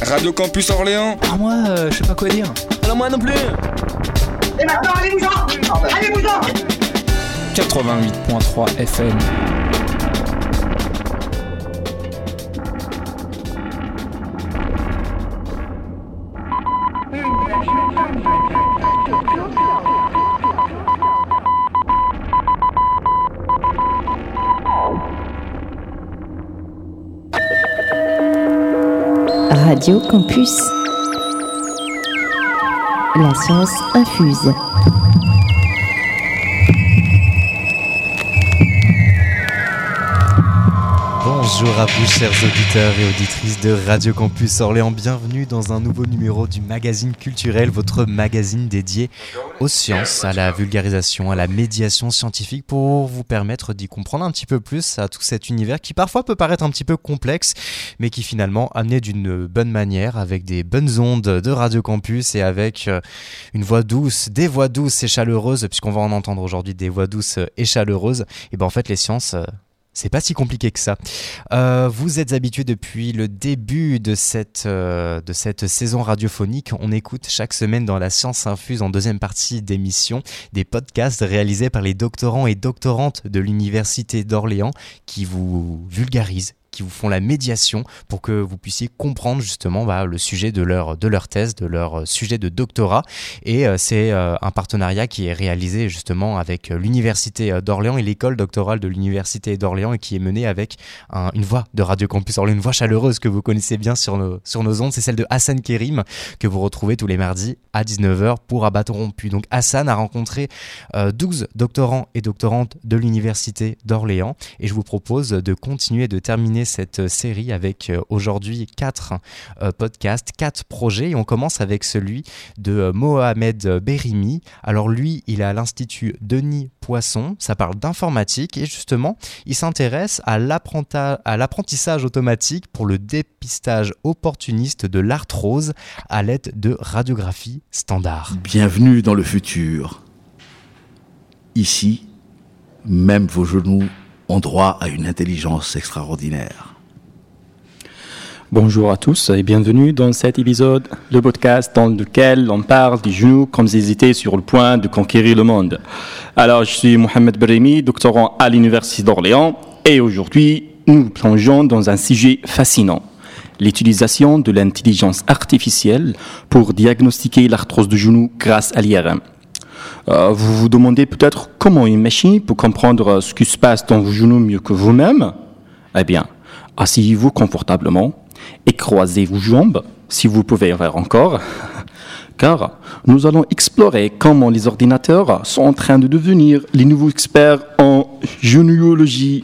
Radio Campus Orléans. Ah moi, je sais pas quoi dire. Alors moi non plus. Et maintenant, allez-vous-en. Allez-vous-en. 88.3 FM. Radio Campus. La science infuse. Bonjour à vous chers auditeurs et auditrices de Radio Campus Orléans, bienvenue dans un nouveau numéro du magazine culturel, votre magazine dédié aux sciences, à la vulgarisation, à la médiation scientifique pour vous permettre d'y comprendre un petit peu plus à tout cet univers qui parfois peut paraître un petit peu complexe mais qui finalement amené d'une bonne manière avec des bonnes ondes de Radio Campus et avec une voix douce, des voix douces et chaleureuses, puisqu'on va en entendre aujourd'hui des voix douces et chaleureuses. Et ben en fait les sciences... c'est pas si compliqué que ça. Vous êtes habitués depuis le début de cette saison radiophonique. On écoute chaque semaine dans la Science Infuse, en deuxième partie d'émission, des podcasts réalisés par les doctorants et doctorantes de l'Université d'Orléans qui vous vulgarisent, qui vous font la médiation pour que vous puissiez comprendre justement le sujet de leur thèse, de leur sujet de doctorat. Et c'est un partenariat qui est réalisé justement avec l'Université d'Orléans et l'école doctorale de l'Université d'Orléans et qui est mené avec une voix de Radio Campus Orléans, une voix chaleureuse que vous connaissez bien sur nos ondes. C'est celle de Hassan Kérim que vous retrouvez tous les mardis à 19h pour À bâton rompu. Donc Hassan a rencontré 12 doctorants et doctorantes de l'Université d'Orléans et je vous propose de continuer, de terminer cette série avec aujourd'hui 4 podcasts, 4 projets et on commence avec celui de Mohamed Berimi. Alors lui, il est à l'Institut Denis Poisson, ça parle d'informatique et justement, il s'intéresse à l'apprentissage automatique pour le dépistage opportuniste de l'arthrose à l'aide de radiographie standard. Bienvenue dans le futur. Ici, même vos genoux ont droit à une intelligence extraordinaire. Bonjour à tous et bienvenue dans cet épisode, le podcast dans lequel on parle des genoux comme s'ils étaient sur le point de conquérir le monde. Alors, je suis Mohamed Berimi, doctorant à l'Université d'Orléans et aujourd'hui, nous plongeons dans un sujet fascinant, l'utilisation de l'intelligence artificielle pour diagnostiquer l'arthrose du genou grâce à l'IRM. Vous vous demandez peut-être comment une machine peut comprendre ce qui se passe dans vos genoux mieux que vous-même ? Eh bien, asseyez-vous confortablement et croisez vos jambes, si vous pouvez en faire encore, car nous allons explorer comment les ordinateurs sont en train de devenir les nouveaux experts en genouillologie.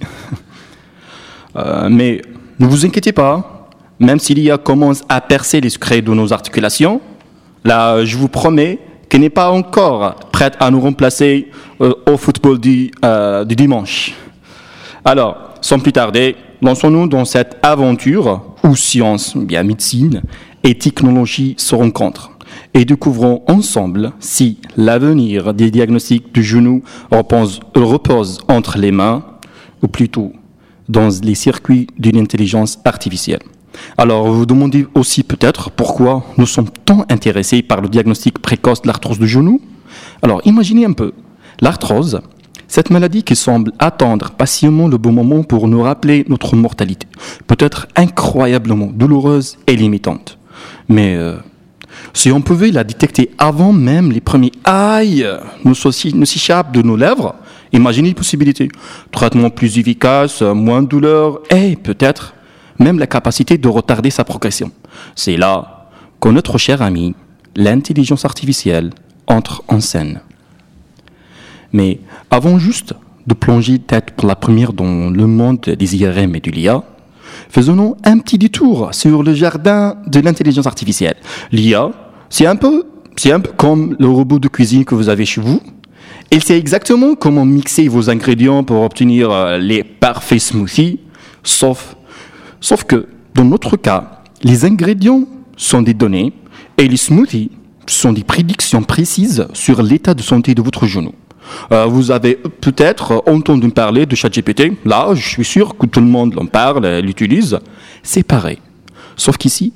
Mais ne vous inquiétez pas, même si l'IA commence à percer les secrets de nos articulations, là, je vous promets qu'elle n'est pas encore prête à nous remplacer au football du dimanche. Alors, sans plus tarder, lançons-nous dans cette aventure où science, bien médecine et technologie se rencontrent et découvrons ensemble si l'avenir des diagnostics du genou repose entre les mains ou plutôt dans les circuits d'une intelligence artificielle. Alors, vous vous demandez aussi peut-être pourquoi nous sommes tant intéressés par le diagnostic précoce de l'arthrose du genou. Alors, imaginez un peu, l'arthrose, cette maladie qui semble attendre patiemment le bon moment pour nous rappeler notre mortalité, peut être incroyablement douloureuse et limitante. Mais si on pouvait la détecter avant même les premiers « aïe » ne s'échappent de nos lèvres, imaginez les possibilités. Traitement plus efficace, moins de douleur et peut-être même la capacité de retarder sa progression. C'est là que notre cher ami, l'intelligence artificielle, entre en scène. Mais avant juste de plonger tête pour la première dans le monde des IRM et de l'IA, faisons un petit détour sur le jardin de l'intelligence artificielle. L'IA, c'est un peu comme le robot de cuisine que vous avez chez vous. Il sait exactement comment mixer vos ingrédients pour obtenir les parfaits smoothies, sauf que, dans notre cas, les ingrédients sont des données et les smoothies sont des prédictions précises sur l'état de santé de votre genou. Vous avez peut-être entendu parler de ChatGPT. Là, je suis sûr que tout le monde en parle, l'utilise. C'est pareil. Sauf qu'ici,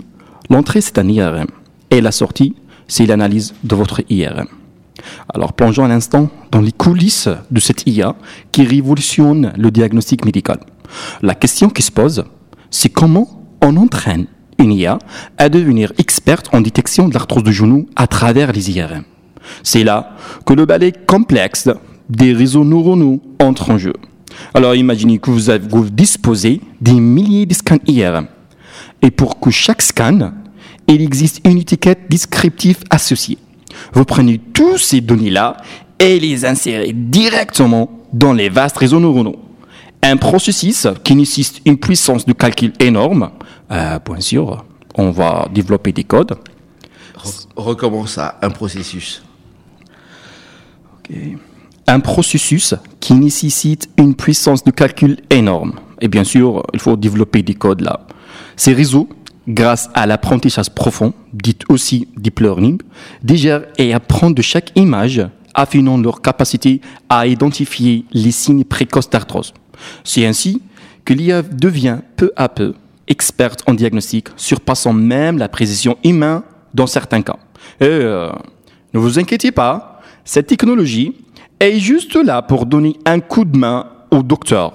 L'entrée, c'est un IRM. Et la sortie, c'est l'analyse de votre IRM. Alors, plongeons un instant dans les coulisses de cette IA qui révolutionne le diagnostic médical. La question qui se pose, c'est comment on entraîne une IA à devenir experte en détection de l'arthrose du genou à travers les IRM. C'est là que le balai complexe des réseaux neuronaux entre en jeu. Alors, imaginez que vous disposez des milliers de scans IRM. Et pour que chaque scan, il existe une étiquette descriptive associée. Vous prenez tous ces données-là et les insérez directement dans les vastes réseaux neuronaux. Un processus qui nécessite une puissance de calcul énorme. Bien sûr, on va développer des codes. Recommence ça, un processus. Ok. Un processus qui nécessite une puissance de calcul énorme. Et bien sûr, il faut développer des codes là. Ces réseaux, grâce à l'apprentissage profond, dit aussi deep learning, digèrent et apprennent de chaque image, affinant leur capacité à identifier les signes précoces d'arthrose. C'est ainsi que l'IA devient peu à peu experte en diagnostic, surpassant même la précision humaine dans certains cas. Et ne vous inquiétez pas, cette technologie est juste là pour donner un coup de main aux docteurs.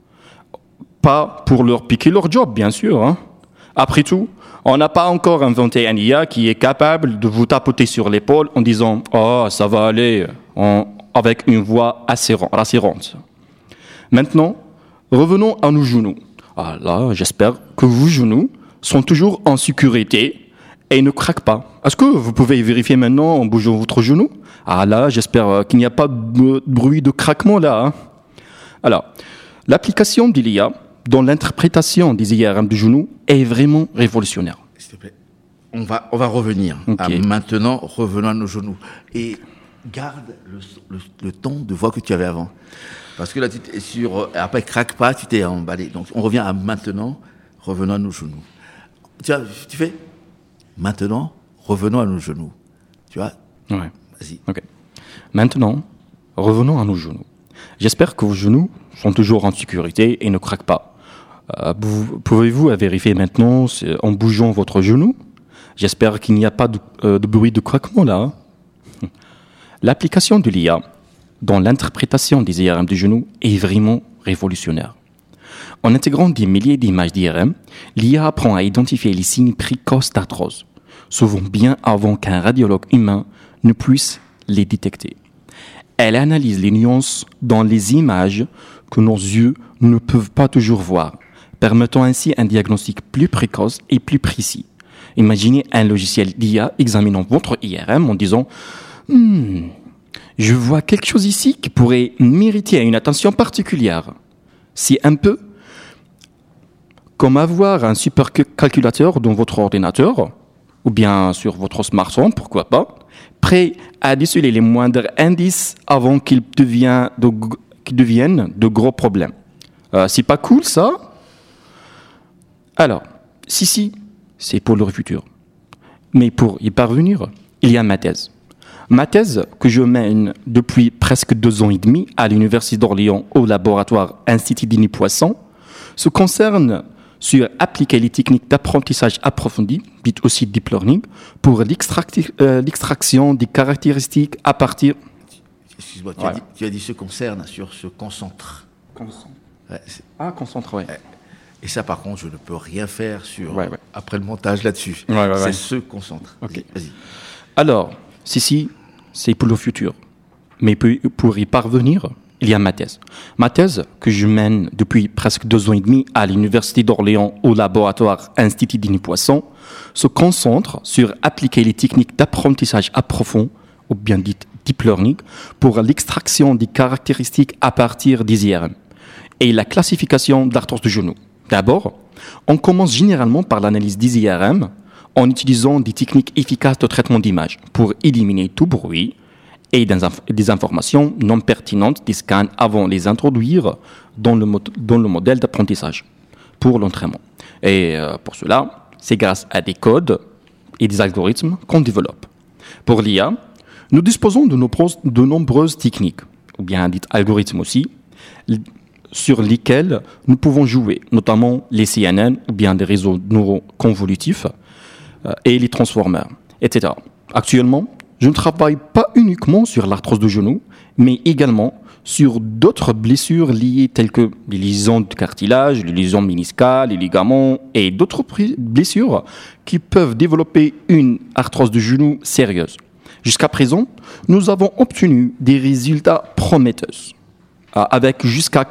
Pas pour leur piquer leur job, bien sûr. Hein. Après tout, on n'a pas encore inventé un IA qui est capable de vous tapoter sur l'épaule en disant « Oh, ça va aller », avec une voix rassurante. Maintenant, revenons à nos genoux. Ah là, j'espère que vos genoux sont toujours en sécurité et ne craquent pas. Est-ce que vous pouvez vérifier maintenant en bougeant votre genou? Ah là, j'espère qu'il n'y a pas de bruit de craquement là. Hein. Alors, l'application de l'IA dans l'interprétation des IRM du genou est vraiment révolutionnaire. S'il te plaît, on va revenir. Okay. Maintenant, revenons à nos genoux. Et garde le ton de voix que tu avais avant. Parce que là, tu t'es après, craque pas, tu t'es emballé. Donc, on revient à maintenant, revenons à nos genoux. Tu fais maintenant, revenons à nos genoux. Tu vois? Ouais. Vas-y. Ok. Maintenant, revenons à nos genoux. J'espère que vos genoux sont toujours en sécurité et ne craquent pas. Pouvez-vous vérifier maintenant en bougeant votre genou? J'espère qu'il n'y a pas de bruit de craquement là. L'application de l'IA dans l'interprétation des IRM du genou est vraiment révolutionnaire. En intégrant des milliers d'images d'IRM, l'IA apprend à identifier les signes précoces d'arthrose, souvent bien avant qu'un radiologue humain ne puisse les détecter. Elle analyse les nuances dans les images que nos yeux ne peuvent pas toujours voir, permettant ainsi un diagnostic plus précoce et plus précis. Imaginez un logiciel d'IA examinant votre IRM en disant « Je vois quelque chose ici qui pourrait mériter une attention particulière. » C'est un peu comme avoir un supercalculateur dans votre ordinateur, ou bien sur votre smartphone, pourquoi pas, prêt à déceler les moindres indices avant qu'ils deviennent de gros problèmes. C'est pas cool, ça? Alors, si, c'est pour le futur. Mais pour y parvenir, il y a ma thèse. Ma thèse, que je mène depuis presque 2 ans et demi à l'Université d'Orléans au laboratoire Institut Denis Poisson, se concerne sur appliquer les techniques d'apprentissage approfondi, dites aussi deep learning, pour l'extraction des caractéristiques à partir... Excuse-moi, Ouais. tu as dit se concerne sur se concentre. Ouais, concentre, ouais. et ça, par contre, je ne peux rien faire sur Ouais. après le montage là-dessus. Ouais. C'est se concentre. Ok. Vas-y. Alors, si, c'est pour le futur. Mais pour y parvenir, il y a ma thèse. Ma thèse, que je mène depuis presque 2 ans et demi à l'Université d'Orléans au laboratoire Institut Denis Poisson, se concentre sur appliquer les techniques d'apprentissage approfondi, ou bien dites deep learning, pour l'extraction des caractéristiques à partir des IRM et la classification d'arthrose du genou. D'abord, on commence généralement par l'analyse des IRM en utilisant des techniques efficaces de traitement d'image pour éliminer tout bruit et des informations non pertinentes des scans avant de les introduire dans le modèle d'apprentissage pour l'entraînement. Et pour cela, c'est grâce à des codes et des algorithmes qu'on développe. Pour l'IA, nous disposons de nombreuses techniques, ou bien dites algorithmes aussi, sur lesquels nous pouvons jouer, notamment les CNN, ou bien des réseaux neuroconvolutifs, et les transformers, etc. Actuellement, je ne travaille pas uniquement sur l'arthrose de genou, mais également sur d'autres blessures liées telles que les lésions de cartilage, les lésions méniscales, les ligaments et d'autres blessures qui peuvent développer une arthrose de genou sérieuse. Jusqu'à présent, nous avons obtenu des résultats prometteurs, avec jusqu'à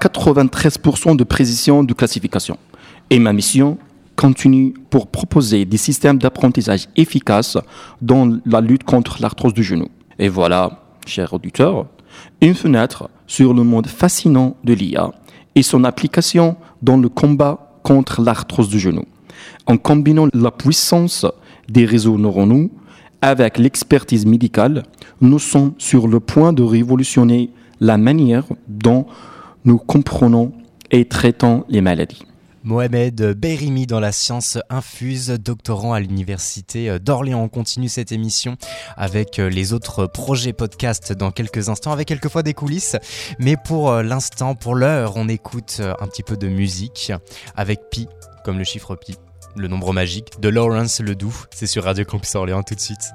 93% de précision de classification. Et ma mission continue pour proposer des systèmes d'apprentissage efficaces dans la lutte contre l'arthrose du genou. Et voilà, chers auditeurs, une fenêtre sur le monde fascinant de l'IA et son application dans le combat contre l'arthrose du genou. En combinant la puissance des réseaux neuronaux avec l'expertise médicale, nous sommes sur le point de révolutionner la manière dont nous comprenons et traitons les maladies. Mohamed Behrimi dans la science infuse, doctorant à l'université d'Orléans. On continue cette émission avec les autres projets podcast dans quelques instants, avec quelquefois des coulisses. Mais pour l'instant, pour l'heure, on écoute un petit peu de musique avec Pi, comme le chiffre Pi, le nombre magique, de Lawrence Ledoux. C'est sur Radio Campus Orléans tout de suite.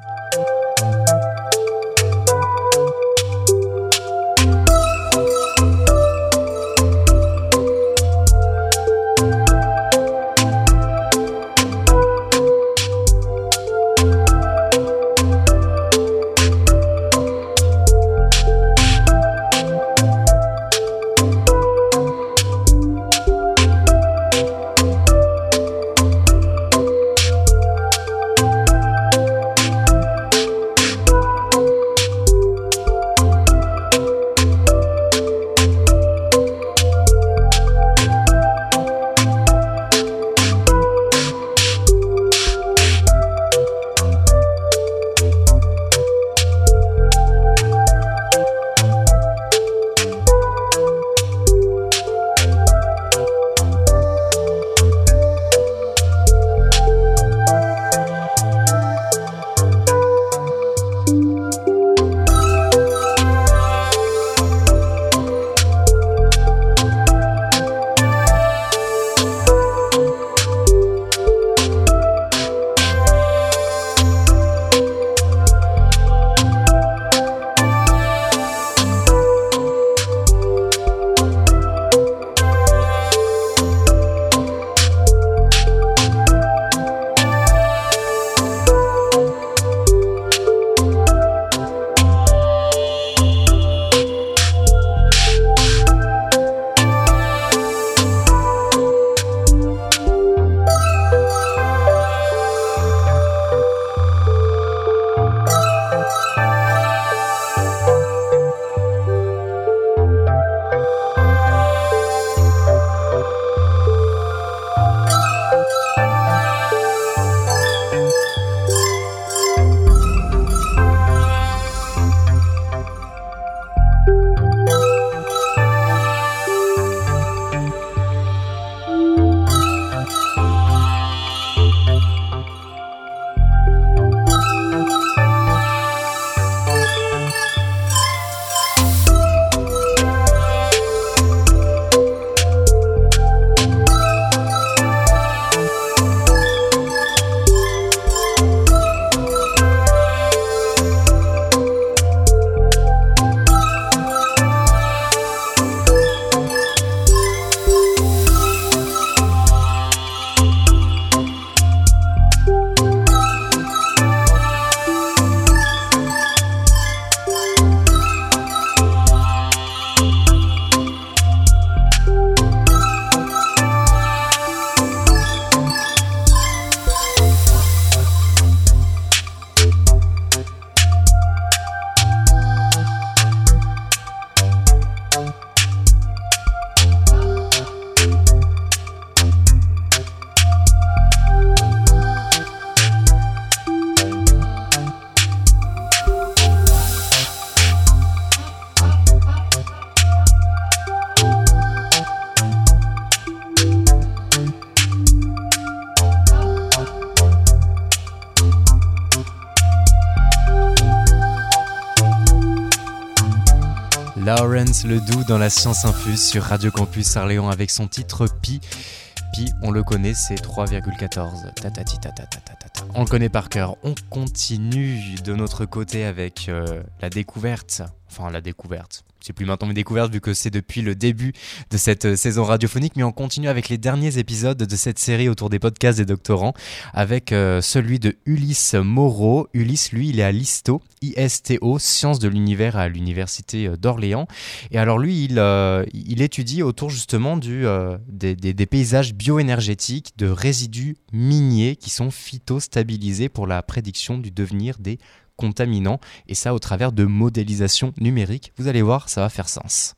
Lawrence Ledoux dans la science infuse sur Radio Campus Orléans avec son titre Pi. pi, on le connaît, c'est 3,14. On le connaît par cœur. On continue de notre côté avec la découverte. Enfin, la découverte. C'est plus maintenant une découverte vu que c'est depuis le début de cette saison radiophonique, mais on continue avec les derniers épisodes de cette série autour des podcasts des doctorants avec celui de Ulysse Moreau. Ulysse, lui, il est à l'ISTO, Sciences de l'univers à l'université d'Orléans. Et alors lui, il étudie autour justement des paysages bioénergétiques de résidus miniers qui sont phytostabilisés pour la prédiction du devenir des contaminants, et ça au travers de modélisation numérique. Vous allez voir, ça va faire sens.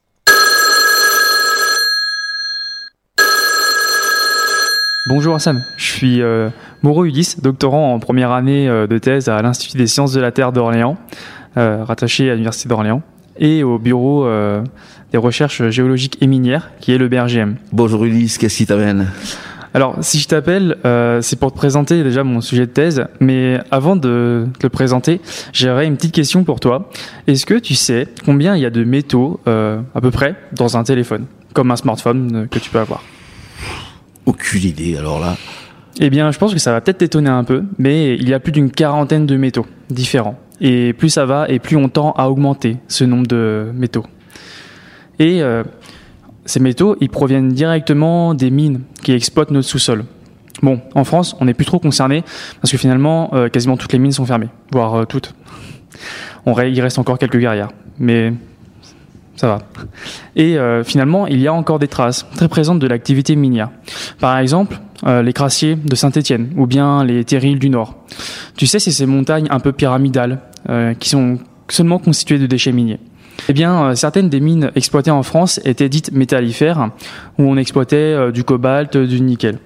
Bonjour Hassan, je suis Moreau Ulysse, doctorant en première année de thèse à l'Institut des sciences de la Terre d'Orléans, rattaché à l'Université d'Orléans, et au bureau des recherches géologiques et minières, qui est le BRGM. Bonjour Ulysse, qu'est-ce qui t'amène ? Alors, si je t'appelle, c'est pour te présenter déjà mon sujet de thèse, mais avant de te le présenter, j'aurais une petite question pour toi. Est-ce que tu sais combien il y a de métaux, à peu près, dans un téléphone, comme un smartphone que tu peux avoir ? Aucune idée, alors là. Eh bien, je pense que ça va peut-être t'étonner un peu, mais il y a plus d'une quarantaine de métaux différents. Et plus ça va, et plus on tend à augmenter ce nombre de métaux. Et ces métaux, ils proviennent directement des mines qui exploitent notre sous-sol. Bon, en France, on n'est plus trop concerné parce que finalement, quasiment toutes les mines sont fermées, voire toutes. Il reste encore quelques carrières, mais ça va. Et finalement, il y a encore des traces très présentes de l'activité minière. Par exemple, les crassiers de Saint-Étienne ou bien les terrils du Nord. Tu sais, c'est ces montagnes un peu pyramidales qui sont seulement constituées de déchets miniers. Eh bien, certaines des mines exploitées en France étaient dites métallifères, où on exploitait du cobalt, du nickel.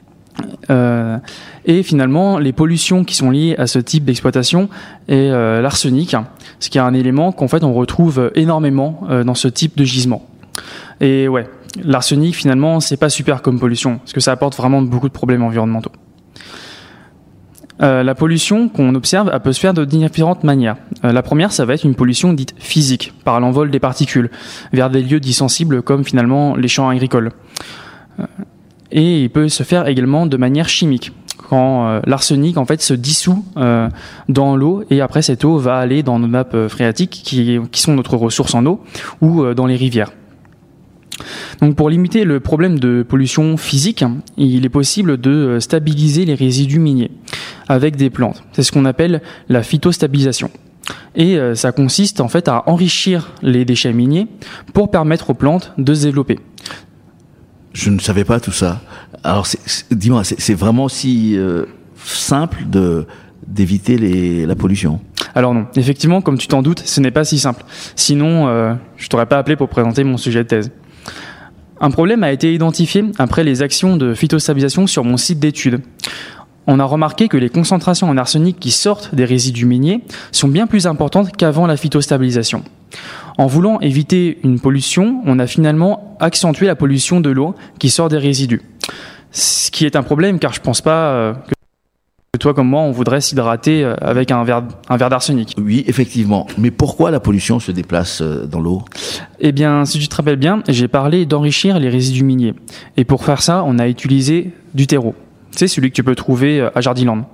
Et finalement, les pollutions qui sont liées à ce type d'exploitation est l'arsenic, ce qui est un élément qu'en fait on retrouve énormément dans ce type de gisement. Et ouais, l'arsenic finalement, c'est pas super comme pollution, parce que ça apporte vraiment beaucoup de problèmes environnementaux. La pollution qu'on observe, elle peut se faire de différentes manières. La première, ça va être une pollution dite physique, par l'envol des particules, vers des lieux dits sensibles comme finalement les champs agricoles. Et il peut se faire également de manière chimique, quand l'arsenic en fait se dissout dans l'eau, et après cette eau va aller dans nos nappes phréatiques, qui sont notre ressource en eau, ou dans les rivières. Donc pour limiter le problème de pollution physique, il est possible de stabiliser les résidus miniers avec des plantes. C'est ce qu'on appelle la phytostabilisation. Et ça consiste en fait à enrichir les déchets miniers pour permettre aux plantes de se développer. Je ne savais pas tout ça. Alors dis-moi, c'est vraiment si simple d'éviter la pollution ? Alors non, effectivement, comme tu t'en doutes, ce n'est pas si simple. Sinon, je t'aurais pas appelé pour présenter mon sujet de thèse. Un problème a été identifié après les actions de phytostabilisation sur mon site d'étude. On a remarqué que les concentrations en arsenic qui sortent des résidus miniers sont bien plus importantes qu'avant la phytostabilisation. En voulant éviter une pollution, on a finalement accentué la pollution de l'eau qui sort des résidus. Ce qui est un problème car je pense pas que toi comme moi on voudrait s'hydrater avec un verre d'arsenic. Oui, effectivement. Mais pourquoi la pollution se déplace dans l'eau ? Eh bien, si tu te rappelles bien, j'ai parlé d'enrichir les résidus miniers. Et pour faire ça, on a utilisé du terreau. C'est celui que tu peux trouver à Jardiland.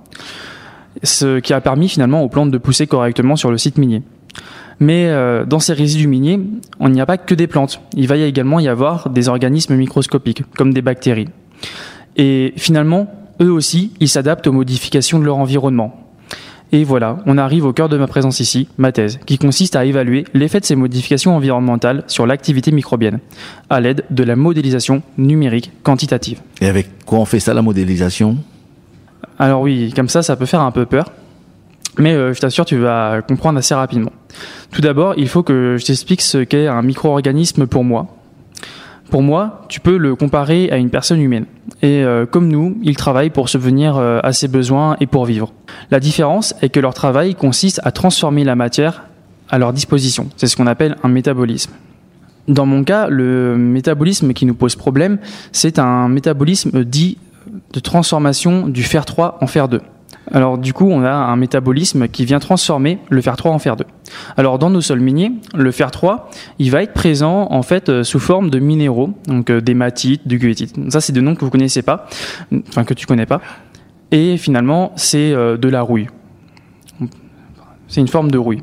Ce qui a permis finalement aux plantes de pousser correctement sur le site minier. Mais dans ces résidus miniers, on n'y a pas que des plantes. Il va également y avoir des organismes microscopiques, comme des bactéries. Et finalement, eux aussi, ils s'adaptent aux modifications de leur environnement. Et voilà, on arrive au cœur de ma présence ici, ma thèse, qui consiste à évaluer l'effet de ces modifications environnementales sur l'activité microbienne, à l'aide de la modélisation numérique quantitative. Et avec quoi on fait ça, la modélisation ? Alors oui, comme ça peut faire un peu peur, mais je t'assure, tu vas comprendre assez rapidement. Tout d'abord, il faut que je t'explique ce qu'est un micro-organisme pour moi. Pour moi, tu peux le comparer à une personne humaine. Et comme nous, ils travaillent pour subvenir à ses besoins et pour vivre. La différence est que leur travail consiste à transformer la matière à leur disposition. C'est ce qu'on appelle un métabolisme. Dans mon cas, le métabolisme qui nous pose problème, c'est un métabolisme dit de transformation du fer 3 en fer 2. Alors du coup, on a un métabolisme qui vient transformer le fer 3 en fer 2. Alors dans nos sols miniers, le fer 3, il va être présent en fait sous forme de minéraux, donc d'hématite, de goethite. Ça, c'est des noms que vous connaissez pas, enfin que tu connais pas. Et finalement, c'est de la rouille. C'est une forme de rouille.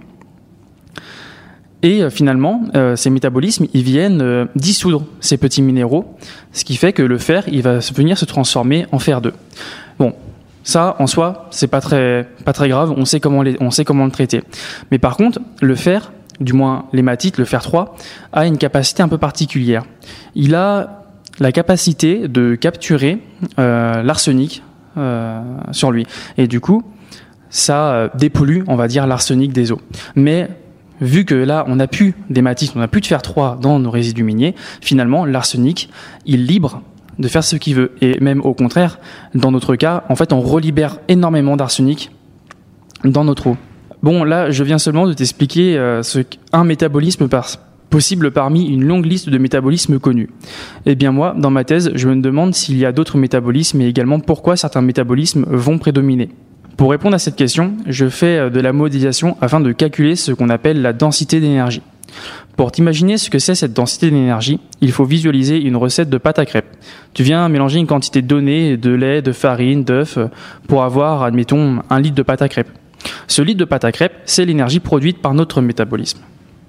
Et finalement, ces métabolismes, ils viennent dissoudre ces petits minéraux, ce qui fait que le fer, il va venir se transformer en fer 2. Bon, ça, en soi, c'est pas très grave, on sait comment le traiter. Mais par contre, le fer, du moins l'hématite, le fer 3, a une capacité un peu particulière. Il a la capacité de capturer l'arsenic sur lui. Et du coup, ça dépollue, on va dire, l'arsenic des eaux. Mais vu que là, on n'a plus d'hématite, on n'a plus de fer 3 dans nos résidus miniers, finalement, l'arsenic, il est libre de faire ce qu'il veut. Et même au contraire, dans notre cas, en fait, on relibère énormément d'arsenic dans notre eau. Bon, là, je viens seulement de t'expliquer un métabolisme possible parmi une longue liste de métabolismes connus. Eh bien moi, dans ma thèse, je me demande s'il y a d'autres métabolismes et également pourquoi certains métabolismes vont prédominer. Pour répondre à cette question, je fais de la modélisation afin de calculer ce qu'on appelle la densité d'énergie. Pour t'imaginer ce que c'est cette densité d'énergie, il faut visualiser une recette de pâte à crêpes. Tu viens mélanger une quantité donnée de lait, de farine, d'œufs pour avoir, admettons, 1 litre de pâte à crêpes. Ce litre de pâte à crêpes, c'est l'énergie produite par notre métabolisme.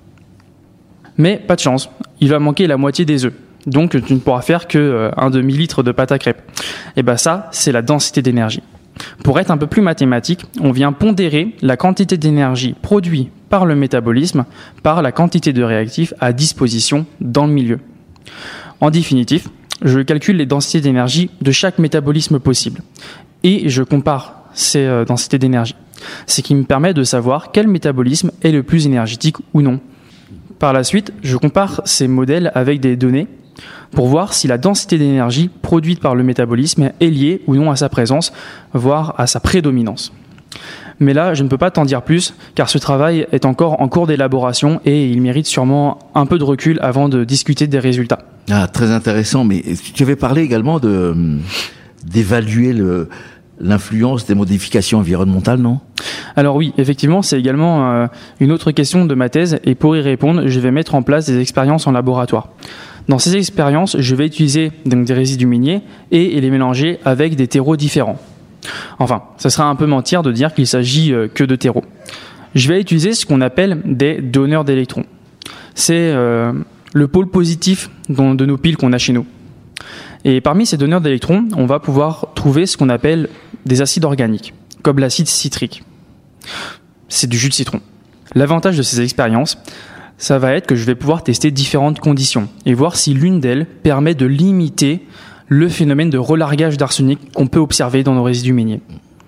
Mais pas de chance, il va manquer la moitié des œufs. Donc tu ne pourras faire que 1 demi-litre de pâte à crêpes. Et bien ça, c'est la densité d'énergie. Pour être un peu plus mathématique, on vient pondérer la quantité d'énergie produite par le métabolisme par la quantité de réactifs à disposition dans le milieu. En définitif, je calcule les densités d'énergie de chaque métabolisme possible et je compare ces densités d'énergie, ce qui me permet de savoir quel métabolisme est le plus énergétique ou non. Par la suite, je compare ces modèles avec des données pour voir si la densité d'énergie produite par le métabolisme est liée ou non à sa présence, voire à sa prédominance. Mais là, je ne peux pas t'en dire plus, car ce travail est encore en cours d'élaboration et il mérite sûrement un peu de recul avant de discuter des résultats. Ah, très intéressant, mais tu avais parlé également d'évaluer l'influence des modifications environnementales, non ? Alors oui, effectivement, c'est également une autre question de ma thèse, et pour y répondre, je vais mettre en place des expériences en laboratoire. Dans ces expériences, je vais utiliser donc des résidus miniers et les mélanger avec des terreaux différents. Enfin, ça sera un peu mentir de dire qu'il s'agit que de terreaux. Je vais utiliser ce qu'on appelle des donneurs d'électrons. C'est le pôle positif de nos piles qu'on a chez nous. Et parmi ces donneurs d'électrons, on va pouvoir trouver ce qu'on appelle des acides organiques, comme l'acide citrique. C'est du jus de citron. L'avantage de ces expériences, ça va être que je vais pouvoir tester différentes conditions et voir si l'une d'elles permet de limiter le phénomène de relargage d'arsenic qu'on peut observer dans nos résidus miniers.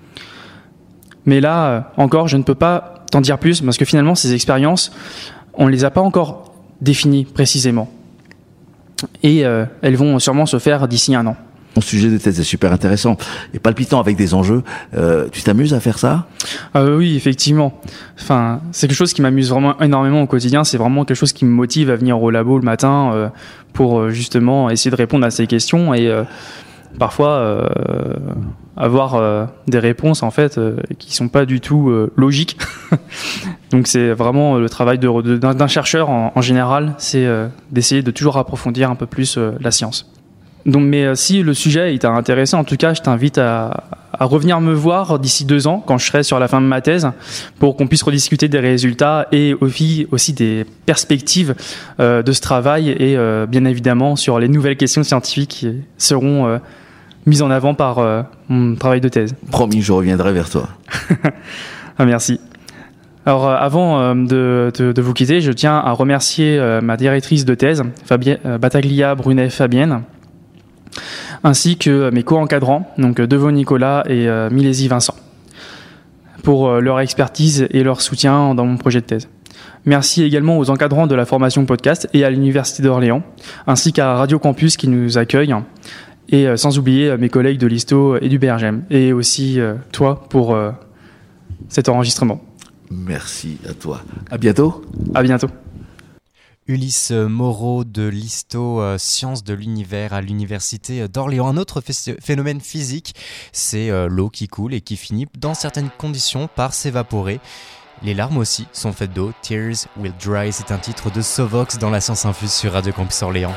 Mais là, encore, je ne peux pas t'en dire plus parce que finalement, ces expériences, on ne les a pas encore définies précisément. Et elles vont sûrement se faire d'ici 1 an. Mon sujet de thèse est super intéressant et palpitant avec des enjeux. Tu t'amuses à faire ça ? Oui, effectivement. Enfin, c'est quelque chose qui m'amuse vraiment énormément au quotidien. C'est vraiment quelque chose qui me motive à venir au labo le matin pour justement essayer de répondre à ces questions et parfois avoir des réponses en fait qui sont pas du tout logiques. Donc c'est vraiment le travail d'un chercheur en général, c'est d'essayer de toujours approfondir un peu plus la science. Donc, mais si le sujet t'a intéressé, en tout cas, je t'invite à revenir me voir d'ici 2 ans, quand je serai sur la fin de ma thèse, pour qu'on puisse rediscuter des résultats et aussi des perspectives de ce travail et bien évidemment sur les nouvelles questions scientifiques qui seront mises en avant par mon travail de thèse. Promis, je reviendrai vers toi. Ah, merci. Alors, avant de vous quitter, je tiens à remercier ma directrice de thèse, Battaglia Brunet-Fabienne, ainsi que mes co-encadrants, donc Devaux Nicolas et Milesi Vincent, pour leur expertise et leur soutien dans mon projet de thèse. Merci également aux encadrants de la formation podcast et à l'Université d'Orléans, ainsi qu'à Radio Campus qui nous accueille, et sans oublier mes collègues de l'ISTO et du BRGM, et aussi toi pour cet enregistrement. Merci à toi. À bientôt. À bientôt. Ulysse Moreau de l'Histo Sciences de l'Univers à l'Université d'Orléans. Un autre phénomène physique, c'est l'eau qui coule et qui finit dans certaines conditions par s'évaporer. Les larmes aussi sont faites d'eau. Tears Will Dry, c'est un titre de Sovox dans la Science Infuse sur Radio Campus Orléans.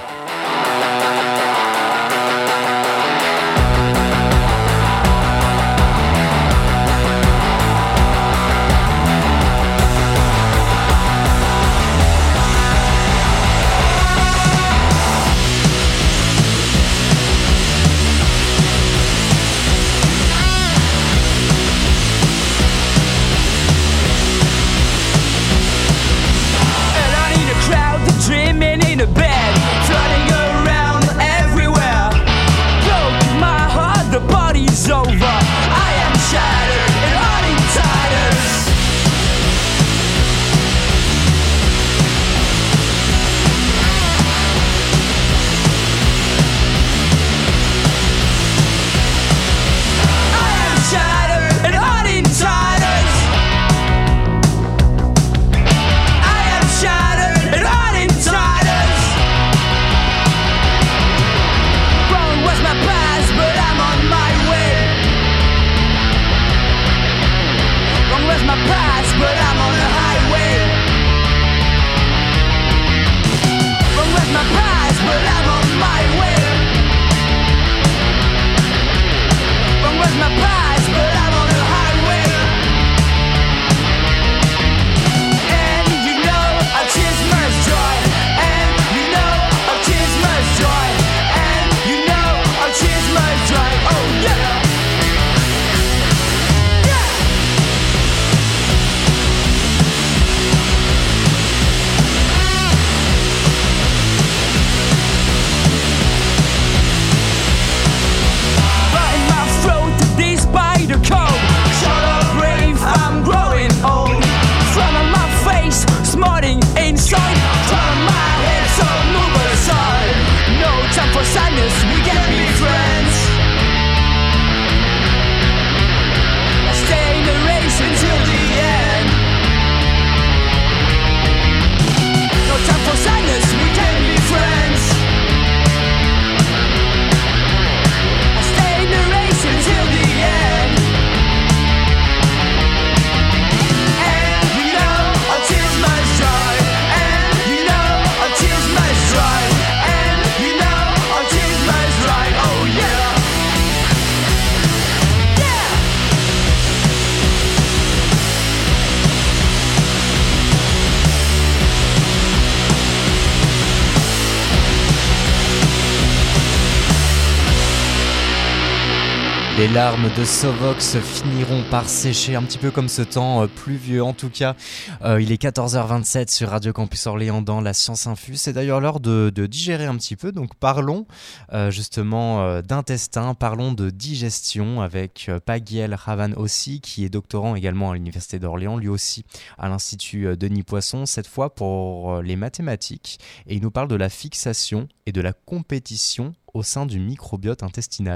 Les larmes de Sovox finiront par sécher, un petit peu comme ce temps pluvieux. En tout cas, il est 14h27 sur Radio Campus Orléans dans la Science Infuse. C'est d'ailleurs l'heure de digérer un petit peu. Donc parlons justement d'intestin, parlons de digestion avec Pagiel Ravan aussi, qui est doctorant également à l'Université d'Orléans, lui aussi à l'Institut Denis Poisson, cette fois pour les mathématiques. Et il nous parle de la fixation et de la compétition au sein du microbiote intestinal.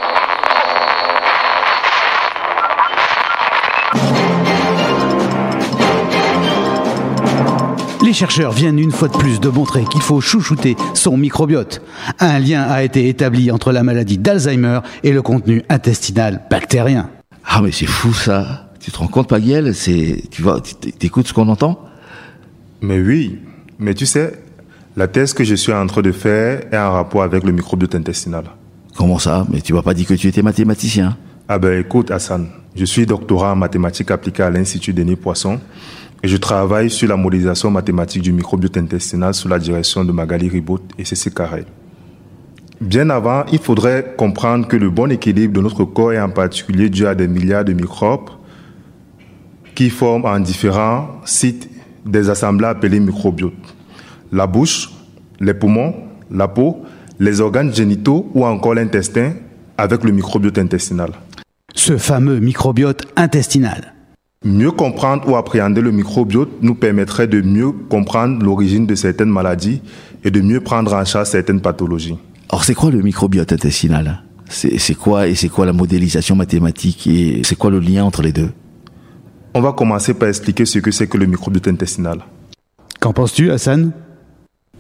Les chercheurs viennent une fois de plus de montrer qu'il faut chouchouter son microbiote. Un lien a été établi entre la maladie d'Alzheimer et le contenu intestinal bactérien. Ah mais c'est fou ça. Tu te rends compte, Pagiel, tu vois, t'écoutes ce qu'on entend? Mais oui, mais tu sais, la thèse que je suis en train de faire est en rapport avec le microbiote intestinal. Comment ça? Mais tu m'as pas dit que tu étais mathématicien. Ah ben écoute Hassan, je suis doctorant en mathématiques appliquées à l'Institut Denis Poisson et je travaille sur la modélisation mathématique du microbiote intestinal sous la direction de Magali Ribaud et Cécile Carrel. Bien avant, il faudrait comprendre que le bon équilibre de notre corps est en particulier dû à des milliards de microbes qui forment en différents sites des assemblées appelées microbiotes. La bouche, les poumons, la peau, les organes génitaux ou encore l'intestin avec le microbiote intestinal. Ce fameux microbiote intestinal. Mieux comprendre ou appréhender le microbiote nous permettrait de mieux comprendre l'origine de certaines maladies et de mieux prendre en charge certaines pathologies. Alors c'est quoi le microbiote intestinal? C'est quoi la modélisation mathématique et c'est quoi le lien entre les deux? On va commencer par expliquer ce que c'est que le microbiote intestinal. Qu'en penses-tu, Hassan?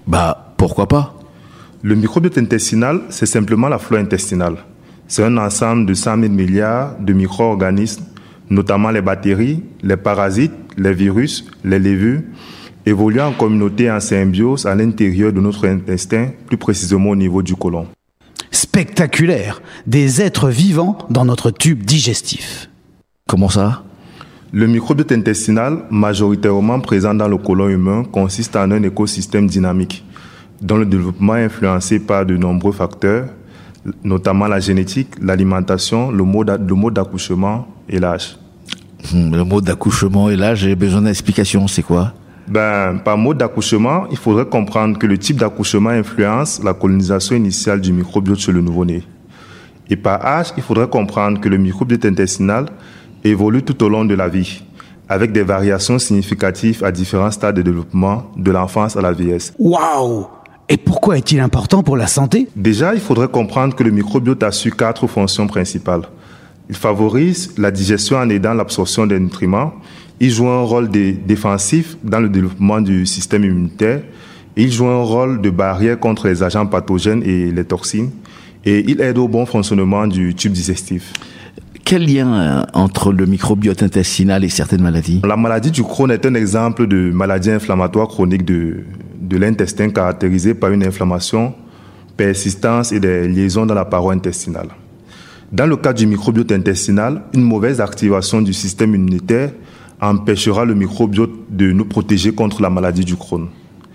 Pourquoi pas? Le microbiote intestinal, c'est simplement la flore intestinale. C'est un ensemble de 100 000 milliards de micro-organismes, notamment les bactéries, les parasites, les virus, les levures, évoluant en communauté et en symbiose à l'intérieur de notre intestin, plus précisément au niveau du côlon. Spectaculaire! Des êtres vivants dans notre tube digestif. Comment ça? Le microbiote intestinal, majoritairement présent dans le côlon humain, consiste en un écosystème dynamique, dont le développement est influencé par de nombreux facteurs, notamment la génétique, l'alimentation, le mode d'accouchement et l'âge. Le mode d'accouchement et l'âge, j'ai besoin d'explication, c'est quoi? Par mode d'accouchement, il faudrait comprendre que le type d'accouchement influence la colonisation initiale du microbiote chez le nouveau-né. Et par âge, il faudrait comprendre que le microbiote intestinal évolue tout au long de la vie, avec des variations significatives à différents stades de développement, de l'enfance à la vieillesse. Waouh! Et pourquoi est-il important pour la santé? Déjà, il faudrait comprendre que le microbiote assure 4 fonctions principales. Il favorise la digestion en aidant l'absorption des nutriments. Il joue un rôle défensif dans le développement du système immunitaire. Il joue un rôle de barrière contre les agents pathogènes et les toxines. Et il aide au bon fonctionnement du tube digestif. Quel lien entre le microbiote intestinal et certaines maladies? La maladie du Crohn est un exemple de maladie inflammatoire chronique de l'intestin caractérisée par une inflammation, persistance et des liaisons dans la paroi intestinale. Dans le cas du microbiote intestinal, une mauvaise activation du système immunitaire empêchera le microbiote de nous protéger contre la maladie du Crohn.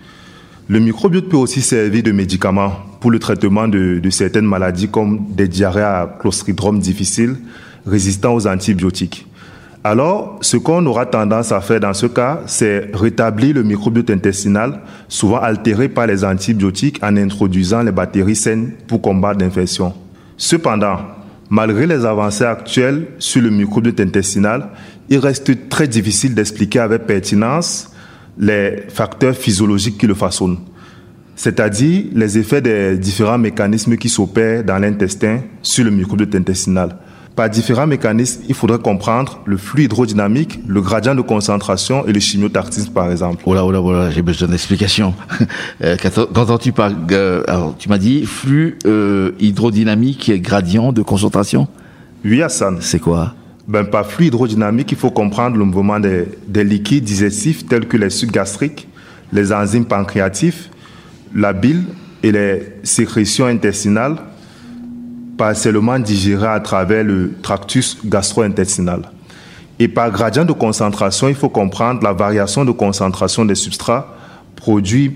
Le microbiote peut aussi servir de médicament pour le traitement de certaines maladies comme des diarrhées à clostridrome difficiles résistants aux antibiotiques. Alors, ce qu'on aura tendance à faire dans ce cas, c'est rétablir le microbiote intestinal, souvent altéré par les antibiotiques, en introduisant les bactéries saines pour combattre l'infection. Cependant, malgré les avancées actuelles sur le microbiote intestinal, il reste très difficile d'expliquer avec pertinence les facteurs physiologiques qui le façonnent, c'est-à-dire les effets des différents mécanismes qui s'opèrent dans l'intestin sur le microbiote intestinal. Par différents mécanismes, il faudrait comprendre le flux hydrodynamique, le gradient de concentration et le chimiotaxisme, par exemple. Oh là, j'ai besoin d'explications. Quand tu parles, alors tu m'as dit flux hydrodynamique et gradient de concentration? Oui, Hassan. C'est quoi? Par flux hydrodynamique, il faut comprendre le mouvement des liquides digestifs tels que les sucs gastriques, les enzymes pancréatifs, la bile et les sécrétions intestinales, partiellement digérées à travers le tractus gastro-intestinal. Et par gradient de concentration, il faut comprendre la variation de concentration des substrats produits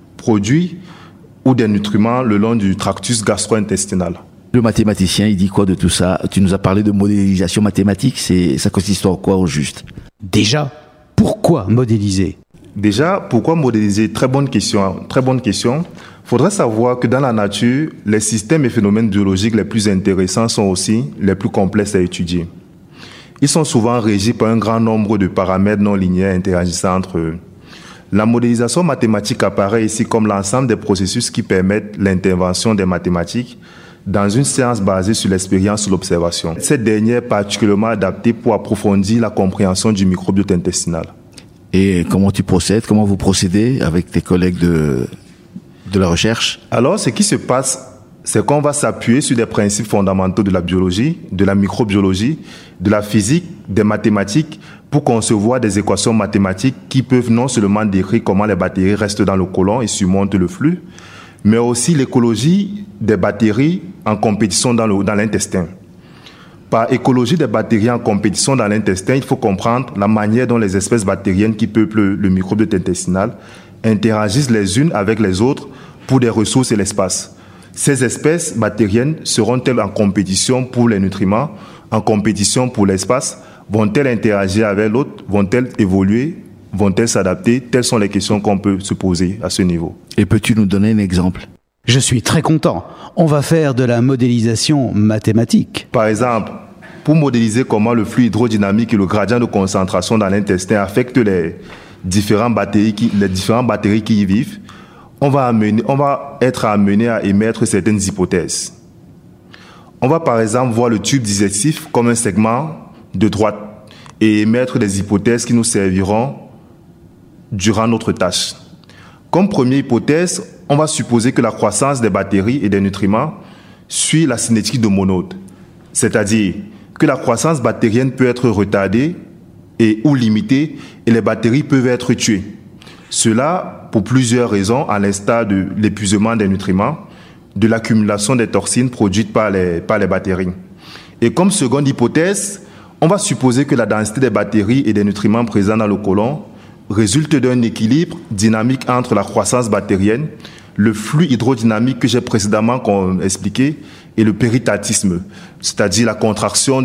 ou des nutriments le long du tractus gastro-intestinal. Le mathématicien, il dit quoi de tout ça? Tu nous as parlé de modélisation mathématique, ça consiste en quoi au juste? Déjà, pourquoi modéliser? Pourquoi modéliser? Très bonne question. Faudrait savoir que dans la nature, les systèmes et phénomènes biologiques les plus intéressants sont aussi les plus complexes à étudier. Ils sont souvent régis par un grand nombre de paramètres non linéaires interagissant entre eux. La modélisation mathématique apparaît ici comme l'ensemble des processus qui permettent l'intervention des mathématiques dans une science basée sur l'expérience ou l'observation. Cette dernière est particulièrement adaptée pour approfondir la compréhension du microbiote intestinal. Et comment tu procèdes? Comment vous procédez avec tes collègues de la recherche? Alors, ce qui se passe, c'est qu'on va s'appuyer sur des principes fondamentaux de la biologie, de la microbiologie, de la physique, des mathématiques, pour concevoir des équations mathématiques qui peuvent non seulement décrire comment les bactéries restent dans le côlon et surmontent le flux, mais aussi l'écologie des bactéries en compétition dans l'intestin. Par écologie des bactéries en compétition dans l'intestin, il faut comprendre la manière dont les espèces bactériennes qui peuplent le microbiote intestinal interagissent les unes avec les autres pour des ressources et l'espace. Ces espèces bactériennes seront-elles en compétition pour les nutriments, en compétition pour l'espace? Vont-elles interagir avec l'autre? Vont-elles évoluer? Vont-elles s'adapter? Telles sont les questions qu'on peut se poser à ce niveau. Et peux-tu nous donner un exemple? Je suis très content. On va faire de la modélisation mathématique. Par exemple, pour modéliser comment le flux hydrodynamique et le gradient de concentration dans l'intestin affectent les différentes bactéries qui y vivent, on va être amené à émettre certaines hypothèses. On va par exemple voir le tube digestif comme un segment de droite et émettre des hypothèses qui nous serviront durant notre tâche. Comme première hypothèse, on va supposer que la croissance des bactéries et des nutriments suit la cinétique de Monod, c'est-à-dire que la croissance bactérienne peut être retardée ou limitée et les bactéries peuvent être tuées. Cela pour plusieurs raisons, à l'instar de l'épuisement des nutriments, de l'accumulation des toxines produites par les bactéries. Et comme seconde hypothèse, on va supposer que la densité des bactéries et des nutriments présents dans le côlon résulte d'un équilibre dynamique entre la croissance bactérienne, le flux hydrodynamique que j'ai précédemment expliqué et le péritatisme, c'est-à-dire la contraction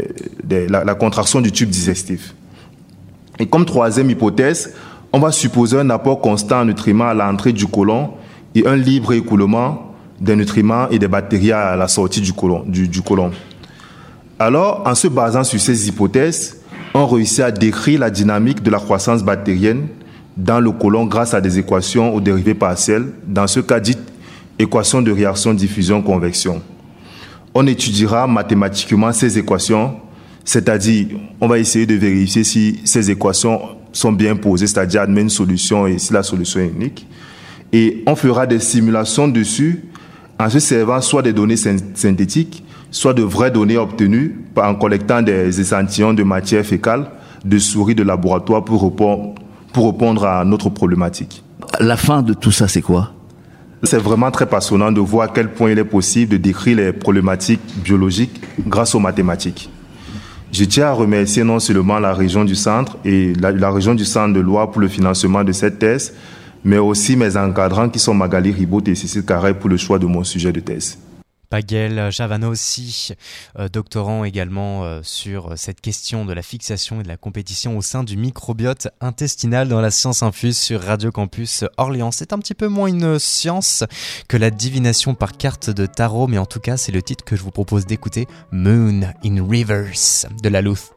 du tube digestif. Et comme troisième hypothèse, on va supposer un apport constant en nutriments à l'entrée du côlon et un libre écoulement des nutriments et des bactéries à la sortie du côlon. Alors, en se basant sur ces hypothèses, on réussit à décrire la dynamique de la croissance bactérienne dans le côlon grâce à des équations aux dérivées partielles, dans ce cas dites équations de réaction diffusion-convection. On étudiera mathématiquement ces équations, c'est-à-dire on va essayer de vérifier si ces équations sont bien posées, c'est-à-dire admettre une solution et si la solution est unique. Et on fera des simulations dessus en se servant soit des données synthétiques, soit de vraies données obtenues en collectant des échantillons de matière fécale de souris de laboratoire pour répondre à notre problématique. La fin de tout ça, c'est quoi? C'est vraiment très passionnant de voir à quel point il est possible de décrire les problématiques biologiques grâce aux mathématiques. Je tiens à remercier non seulement la région du Centre et la région du Centre de Loire pour le financement de cette thèse, mais aussi mes encadrants qui sont Magali Ribaud et Cécile Carré pour le choix de mon sujet de thèse. Paguel Javano aussi, doctorant également sur cette question de la fixation et de la compétition au sein du microbiote intestinal dans la science infuse sur Radio Campus Orléans. C'est un petit peu moins une science que la divination par carte de tarot, mais en tout cas c'est le titre que je vous propose d'écouter, Moon in Rivers de La Louth.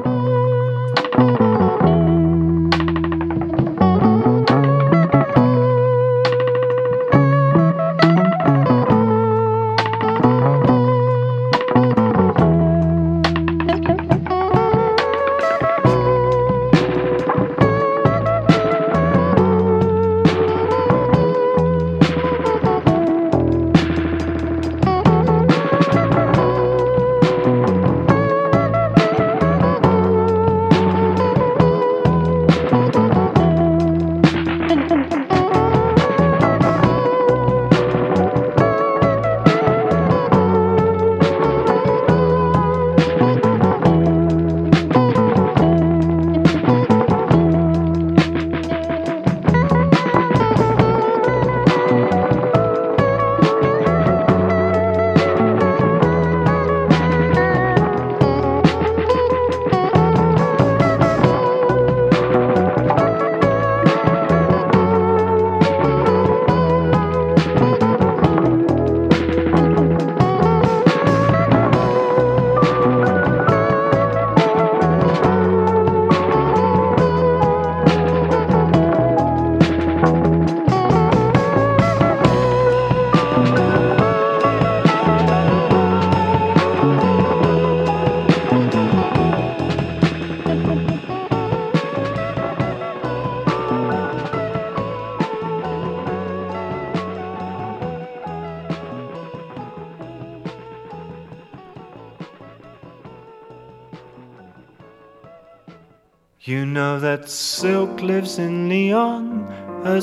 You know that silk lives in Lyon, a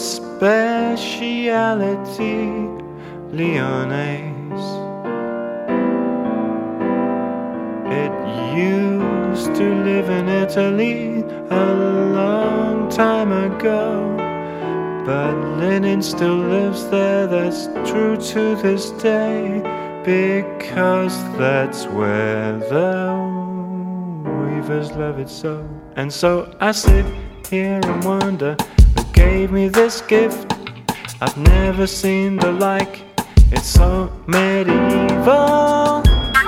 speciality Lyonnaise. It used to live in Italy a long time ago, but linen still lives there, that's true to this day, because that's where the weavers love it so. And so I sit here and wonder who gave me this gift. I've never seen the like, it's so medieval.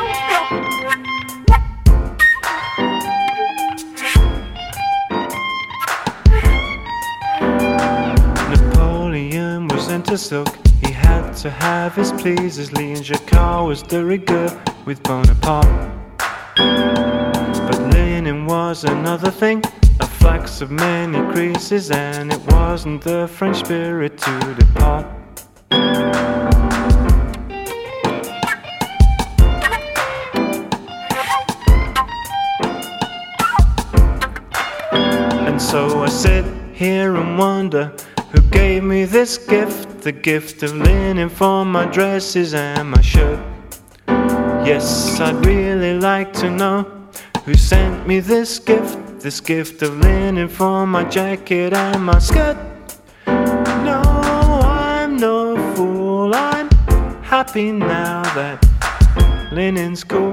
Napoleon was into silk, he had to have his pleasers. Lee and Jacquard was de rigueur with Bonaparte. But linen was another thing, a flags of many creases, and it wasn't the French spirit to depart. And so I sit here and wonder who gave me this gift, the gift of linen for my dresses and my shirt. Yes, I'd really like to know who sent me this gift of linen for my jacket and my skirt. No, I'm no fool, I'm happy now that linen's cool.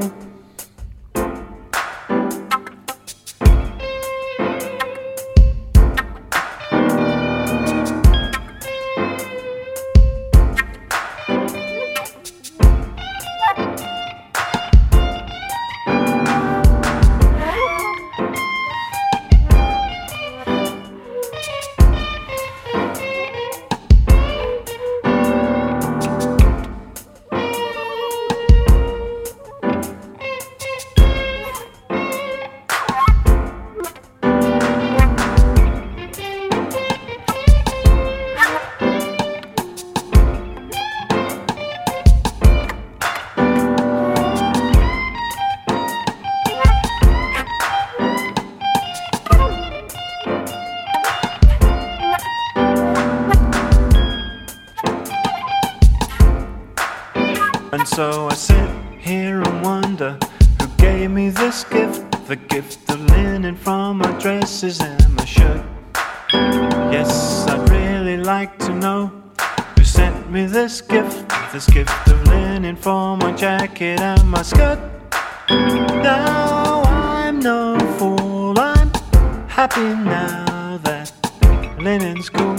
And so I sit here and wonder who gave me this gift, the gift of linen from my dresses and my shirt. Yes, I'd really like to know who sent me this gift of linen for my jacket and my skirt. Now I'm no fool, I'm happy now that linen's cool.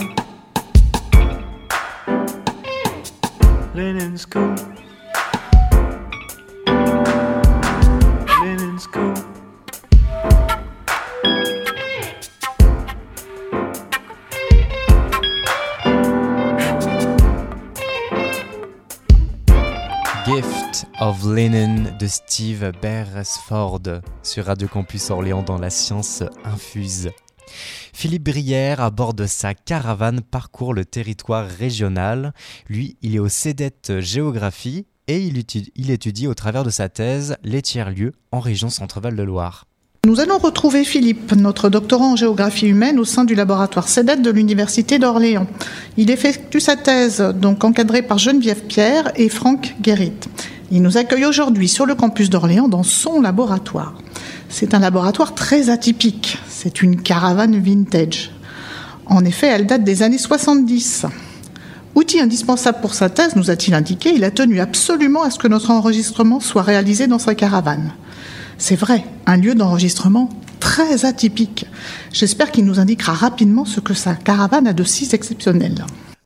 Linen's cool. Linen's cool. Gift of Linen de Steve Beresford sur Radio Campus Orléans dans La Science Infuse. Philippe Brière, à bord de sa caravane, parcourt le territoire régional. Lui, il est au CEDET Géographie et il étudie au travers de sa thèse les tiers-lieux en région Centre-Val de Loire. Nous allons retrouver Philippe, notre doctorant en géographie humaine au sein du laboratoire CEDET de l'Université d'Orléans. Il effectue sa thèse, donc encadrée par Geneviève Pierre et Franck Guérit. Il nous accueille aujourd'hui sur le campus d'Orléans dans son laboratoire. C'est un laboratoire très atypique. C'est une caravane vintage. En effet, elle date des années 70. Outil indispensable pour sa thèse, nous a-t-il indiqué, il a tenu absolument à ce que notre enregistrement soit réalisé dans sa caravane. C'est vrai, un lieu d'enregistrement très atypique. J'espère qu'il nous indiquera rapidement ce que sa caravane a de si exceptionnel.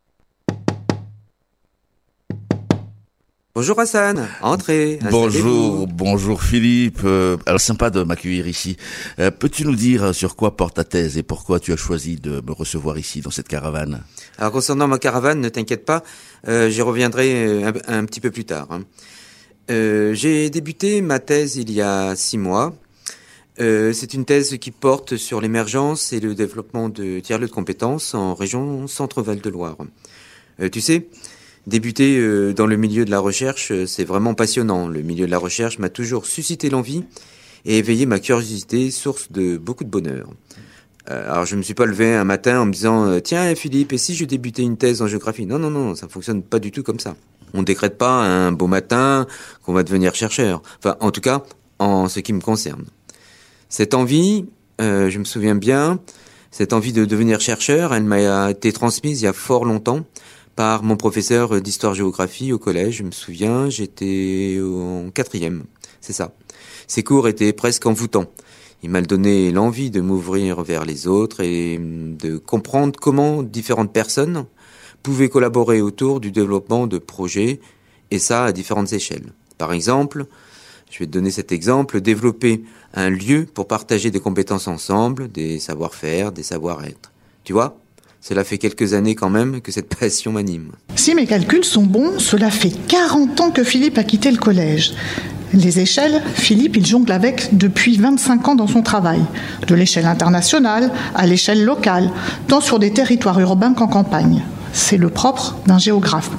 Bonjour Hassan, entrez. Bonjour Philippe. Alors sympa de m'accueillir ici. Peux-tu nous dire sur quoi porte ta thèse et pourquoi tu as choisi de me recevoir ici dans cette caravane ? Alors concernant ma caravane, ne t'inquiète pas, j'y reviendrai un petit peu plus tard. J'ai débuté ma thèse il y a 6 mois. C'est une thèse qui porte sur l'émergence et le développement de tiers-lieux de compétences en région Centre-Val de Loire. Tu sais, débuter dans le milieu de la recherche, c'est vraiment passionnant. Le milieu de la recherche m'a toujours suscité l'envie et éveillé ma curiosité, source de beaucoup de bonheur. Alors je me suis pas levé un matin en me disant « Tiens Philippe, et si je débutais une thèse en géographie ?» Non, ça fonctionne pas du tout comme ça. On décrète pas un beau matin qu'on va devenir chercheur. Enfin, en tout cas, en ce qui me concerne. Cette envie, je me souviens bien, cette envie de devenir chercheur, elle m'a été transmise il y a fort longtemps par mon professeur d'histoire-géographie au collège. Je me souviens, j'étais en 4e, c'est ça. Ses cours étaient presque envoûtants. Il m'a donné l'envie de m'ouvrir vers les autres et de comprendre comment différentes personnes pouvaient collaborer autour du développement de projets, et ça à différentes échelles. Par exemple, je vais te donner cet exemple, développer un lieu pour partager des compétences ensemble, des savoir-faire, des savoir-être. Tu vois ? Cela fait quelques années quand même que cette passion m'anime. Si mes calculs sont bons, cela fait 40 ans que Philippe a quitté le collège. Les échelles, Philippe, il jongle avec depuis 25 ans dans son travail, de l'échelle internationale à l'échelle locale, tant sur des territoires urbains qu'en campagne. C'est le propre d'un géographe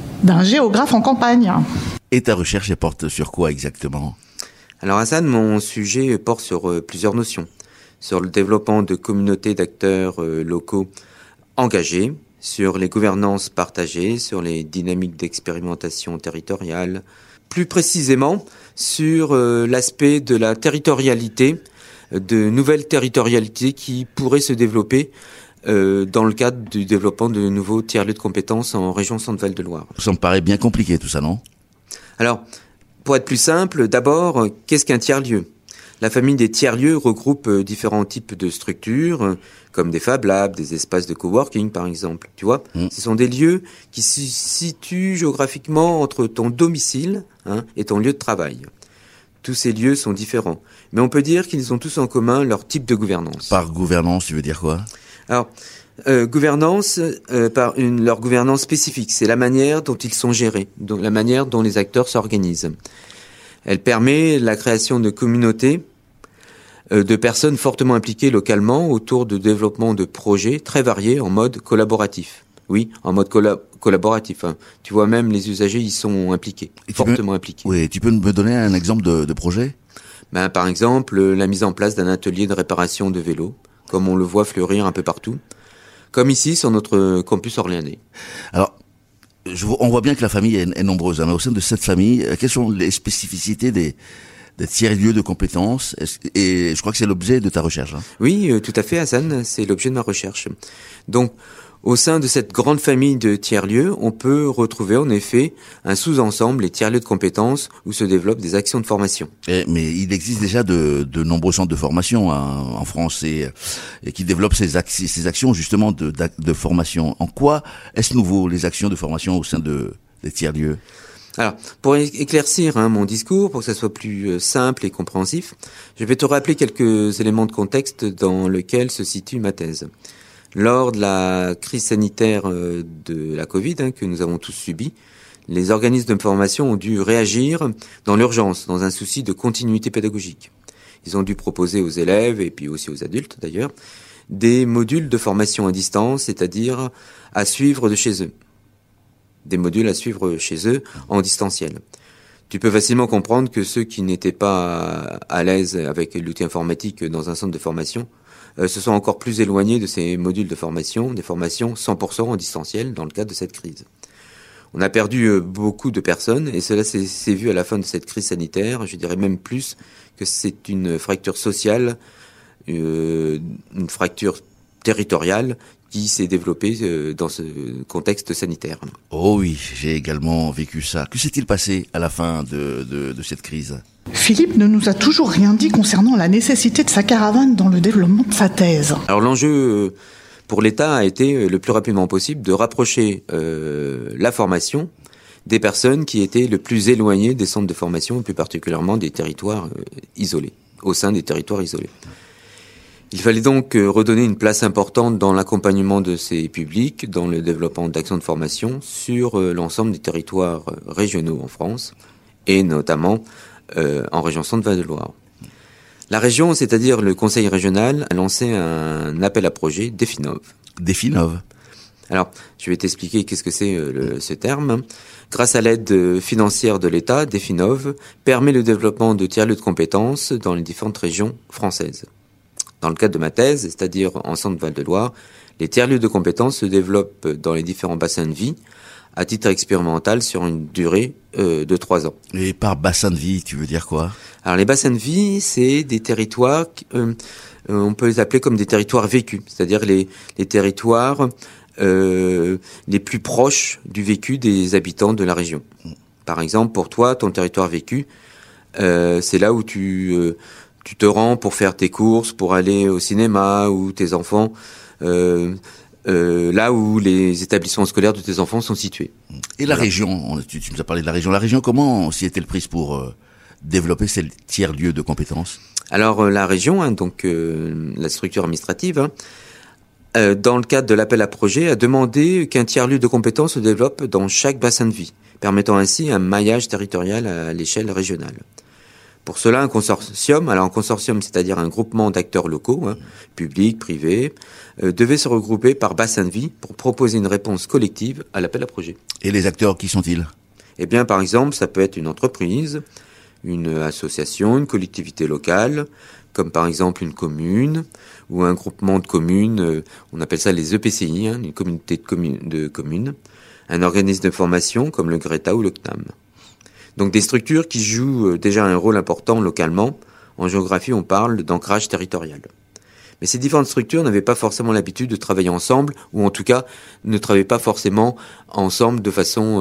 en campagne. Et ta recherche, elle porte sur quoi exactement ? Alors Hassan, mon sujet porte sur plusieurs notions. Sur le développement de communautés d'acteurs locaux engagés, sur les gouvernances partagées, sur les dynamiques d'expérimentation territoriale, plus précisément sur l'aspect de la territorialité, de nouvelles territorialités qui pourraient se développer dans le cadre du développement de nouveaux tiers-lieux de compétences en région Centre-Val de Loire. Ça me paraît bien compliqué tout ça, non ? Alors, pour être plus simple, d'abord, qu'est-ce qu'un tiers-lieu ? La famille des tiers-lieux regroupe différents types de structures, comme des Fab Labs, des espaces de coworking par exemple. Tu vois, ce sont des lieux qui se situent géographiquement entre ton domicile et ton lieu de travail. Tous ces lieux sont différents, mais on peut dire qu'ils ont tous en commun leur type de gouvernance. Par gouvernance, tu veux dire quoi ? Alors, gouvernance, leur gouvernance spécifique, c'est la manière dont ils sont gérés, la manière dont les acteurs s'organisent. Elle permet la création de communautés de personnes fortement impliquées localement autour de développement de projets très variés en mode collaboratif. Oui, en mode collaboratif. Tu vois, même les usagers y sont impliqués, fortement impliqués. Oui, tu peux me donner un exemple de projet ? Par exemple, la mise en place d'un atelier de réparation de vélos, comme on le voit fleurir un peu partout, comme ici sur notre campus orléanais. Alors, on voit bien que la famille est nombreuse, mais au sein de cette famille, quelles sont les spécificités des tiers-lieux de compétences ? Et je crois que c'est l'objet de ta recherche. Oui, tout à fait, Hassan, c'est l'objet de ma recherche. Donc, au sein de cette grande famille de tiers-lieux, on peut retrouver en effet un sous-ensemble, les tiers-lieux de compétences, où se développent des actions de formation. Mais il existe déjà de nombreux centres de formation en France et qui développent ces actions justement de formation. En quoi est-ce nouveau les actions de formation au sein des tiers-lieux ? Alors, pour éclaircir mon discours, pour que ça soit plus simple et compréhensif, je vais te rappeler quelques éléments de contexte dans lesquels se situe ma thèse. Lors de la crise sanitaire de la Covid que nous avons tous subie, les organismes de formation ont dû réagir dans l'urgence, dans un souci de continuité pédagogique. Ils ont dû proposer aux élèves, et puis aussi aux adultes d'ailleurs, des modules de formation à distance, c'est-à-dire à suivre de chez eux. Des modules à suivre chez eux en distanciel. Tu peux facilement comprendre que ceux qui n'étaient pas à l'aise avec l'outil informatique dans un centre de formation se sont encore plus éloignés de ces modules de formation, des formations 100% en distanciel dans le cadre de cette crise. On a perdu beaucoup de personnes et cela s'est vu à la fin de cette crise sanitaire. Je dirais même plus que c'est une fracture sociale, une fracture territoriale qui s'est développée dans ce contexte sanitaire. Oh oui, j'ai également vécu ça. Que s'est-il passé à la fin de cette crise ? Philippe ne nous a toujours rien dit concernant la nécessité de sa caravane dans le développement de sa thèse. Alors l'enjeu pour l'État a été le plus rapidement possible de rapprocher la formation des personnes qui étaient le plus éloignées des centres de formation, et plus particulièrement des territoires isolés, au sein des territoires isolés. Il fallait donc redonner une place importante dans l'accompagnement de ces publics, dans le développement d'actions de formation sur l'ensemble des territoires régionaux en France, et notamment en région Centre-Val de Loire. La région, c'est-à-dire le conseil régional, a lancé un appel à projet Definov. Definov. Alors, je vais t'expliquer qu'est-ce que c'est ce terme. Grâce à l'aide financière de l'État, Definov permet le développement de tiers-lieux de compétences dans les différentes régions françaises. Dans le cadre de ma thèse, c'est-à-dire en Centre-Val de Loire, les tiers-lieux de compétences se développent dans les différents bassins de vie à titre expérimental sur une durée de 3 ans. Et par bassin de vie, tu veux dire quoi ? Alors les bassins de vie, c'est des territoires, on peut les appeler comme des territoires vécus, c'est-à-dire les territoires les plus proches du vécu des habitants de la région. Par exemple, pour toi, ton territoire vécu, c'est là où tu te rends pour faire tes courses, pour aller au cinéma, ou tes enfants, là où les établissements scolaires de tes enfants sont situés. Et la région, tu nous as parlé de la région. La région, comment s'y est-elle prise pour développer ces tiers-lieux de compétences ? Alors la région, donc la structure administrative, dans le cadre de l'appel à projet, a demandé qu'un tiers-lieu de compétences se développe dans chaque bassin de vie, permettant ainsi un maillage territorial à l'échelle régionale. Pour cela, un consortium, c'est-à-dire un groupement d'acteurs locaux, publics, privés, devait se regrouper par bassin de vie pour proposer une réponse collective à l'appel à projet. Et les acteurs, qui sont-ils ? Eh bien, par exemple, ça peut être une entreprise, une association, une collectivité locale, comme par exemple une commune ou un groupement de communes, on appelle ça les EPCI, une communauté de communes, un organisme de formation comme le GRETA ou le CNAM. Donc des structures qui jouent déjà un rôle important localement. En géographie, on parle d'ancrage territorial. Mais ces différentes structures n'avaient pas forcément l'habitude de travailler ensemble, ou en tout cas ne travaillaient pas forcément ensemble de façon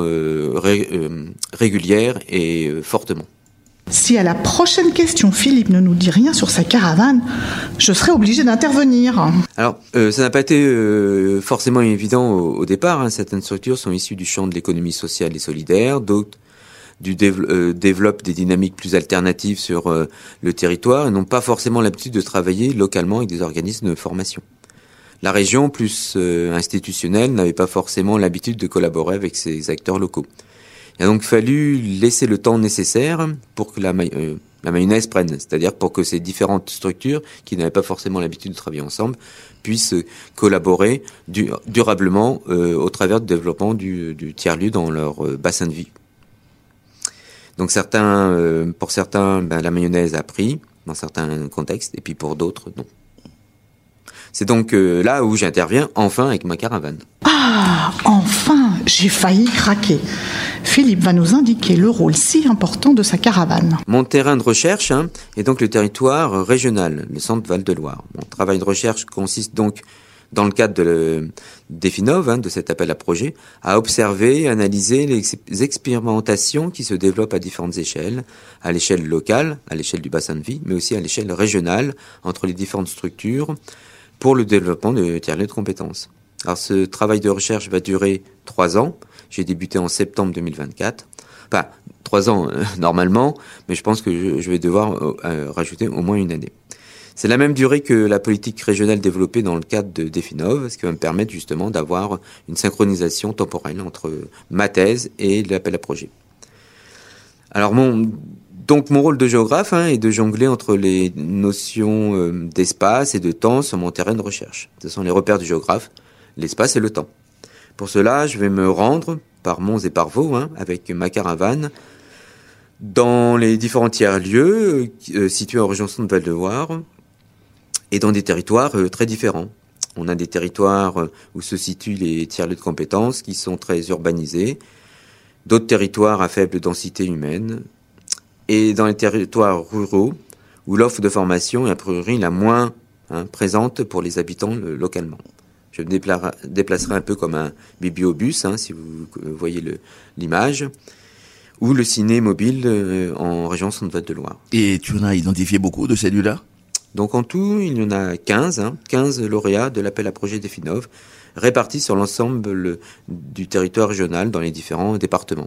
régulière et fortement. Si à la prochaine question, Philippe ne nous dit rien sur sa caravane, je serai obligé d'intervenir. Alors, ça n'a pas été forcément évident au départ. Certaines structures sont issues du champ de l'économie sociale et solidaire, d'autres développent des dynamiques plus alternatives sur le territoire et n'ont pas forcément l'habitude de travailler localement avec des organismes de formation. La région, plus institutionnelle, n'avait pas forcément l'habitude de collaborer avec ces acteurs locaux. Il a donc fallu laisser le temps nécessaire pour que la mayonnaise prenne, c'est-à-dire pour que ces différentes structures, qui n'avaient pas forcément l'habitude de travailler ensemble, puissent collaborer durablement au travers du développement du tiers-lieu dans leur bassin de vie. Donc pour certains, la mayonnaise a pris dans certains contextes, et puis pour d'autres, non. C'est donc là où j'interviens enfin avec ma caravane. Ah, enfin, j'ai failli craquer. Philippe va nous indiquer le rôle si important de sa caravane. Mon terrain de recherche est donc le territoire régional, le centre Val-de-Loire. Mon travail de recherche consiste donc, dans le cadre d'EFINOV, de cet appel à projet, à observer et analyser les expérimentations qui se développent à différentes échelles, à l'échelle locale, à l'échelle du bassin de vie, mais aussi à l'échelle régionale, entre les différentes structures, pour le développement de tiers-lieux de compétences. Alors ce travail de recherche va durer 3 ans. J'ai débuté en septembre 2024. Enfin, 3 ans normalement, mais je pense que je vais devoir rajouter au moins 1 année. C'est la même durée que la politique régionale développée dans le cadre de DEFINOV, ce qui va me permettre justement d'avoir une synchronisation temporelle entre ma thèse et l'appel à projet. Alors mon rôle de géographe est de jongler entre les notions d'espace et de temps sur mon terrain de recherche. Ce sont les repères du géographe, l'espace et le temps. Pour cela, je vais me rendre par Mons et par Vaux avec ma caravane dans les différents tiers-lieux situés en région Centre Val-de-Loire et dans des territoires très différents. On a des territoires où se situent les tiers-lieux de compétences qui sont très urbanisés, d'autres territoires à faible densité humaine, et dans les territoires ruraux où l'offre de formation est a priori la moins présente pour les habitants localement. Je me déplacerai un peu comme un bibliobus, si vous voyez l'image, ou le ciné mobile en région Centre Val-de-Loire. Et tu en as identifié beaucoup de ces lieux-là ? Donc en tout, il y en a 15 lauréats de l'appel à projet DEFINOV, répartis sur l'ensemble du territoire régional dans les différents départements.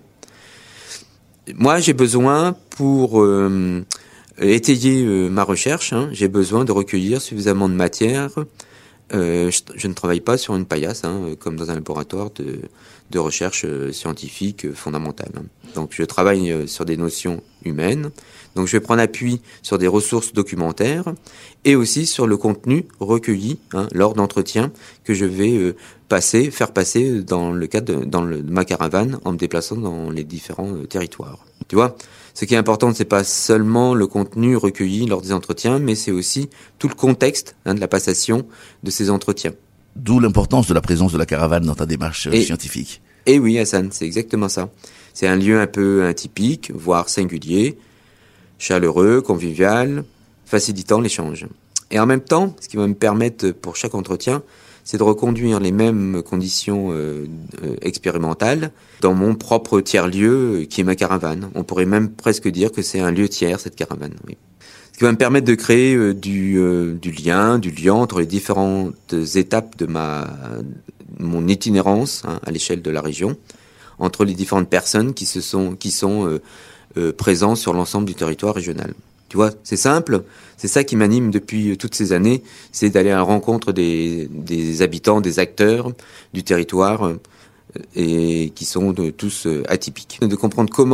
Moi, j'ai besoin, pour étayer ma recherche, j'ai besoin de recueillir suffisamment de matière. Je ne travaille pas sur une paillasse, comme dans un laboratoire de recherche scientifique fondamentale. Donc je travaille sur des notions humaines. Donc je vais prendre appui sur des ressources documentaires et aussi sur le contenu recueilli lors d'entretiens que je vais faire passer dans le cadre de ma caravane en me déplaçant dans les différents territoires. Tu vois, ce qui est important, c'est pas seulement le contenu recueilli lors des entretiens, mais c'est aussi tout le contexte de la passation de ces entretiens. D'où l'importance de la présence de la caravane dans ta démarche scientifique. Et oui, Hassan, c'est exactement ça. C'est un lieu un peu atypique, voire singulier, chaleureux, convivial, facilitant l'échange. Et en même temps, ce qui va me permettre pour chaque entretien, c'est de reconduire les mêmes conditions expérimentales dans mon propre tiers-lieu qui est ma caravane. On pourrait même presque dire que c'est un lieu tiers, cette caravane. Oui. Ce qui va me permettre de créer du lien entre les différentes étapes de mon itinérance à l'échelle de la région, entre les différentes personnes qui sont présents sur l'ensemble du territoire régional. Tu vois, c'est simple, c'est ça qui m'anime depuis toutes ces années, c'est d'aller à la rencontre des habitants, des acteurs du territoire et qui sont tous atypiques. De comprendre comment